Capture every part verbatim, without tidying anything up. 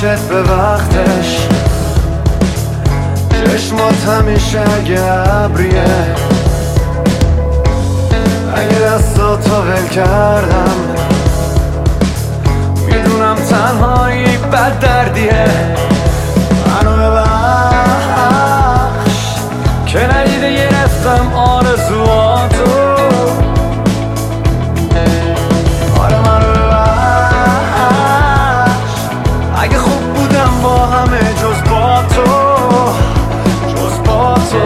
خودت به وقتش، چشمات همیشه اگه ابریه، اگه دستاتو ول کردم میدونم تنهایی بد دردیه. منو ببخش که ندیده گرفتم آرزواتو، آره منو ببخش اگه خوب بودم با همه جز با تو، جز با تو.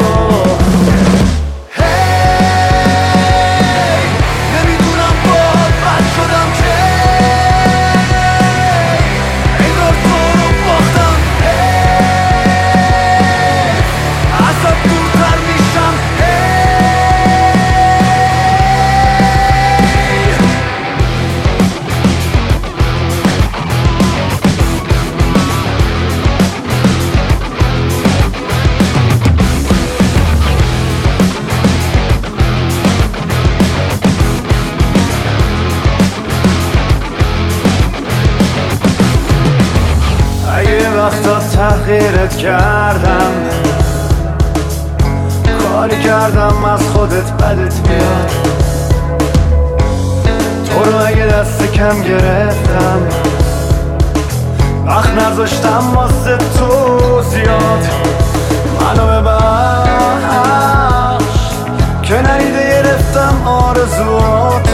وقتا تحقیرت کردم، کاری کردم از خودت بدت بیاد، تو رو اگه دست کم گرفتم وقت نذاشتم واسه تو زیاد. منو ببخش که ندیده گرفتم آرزوات،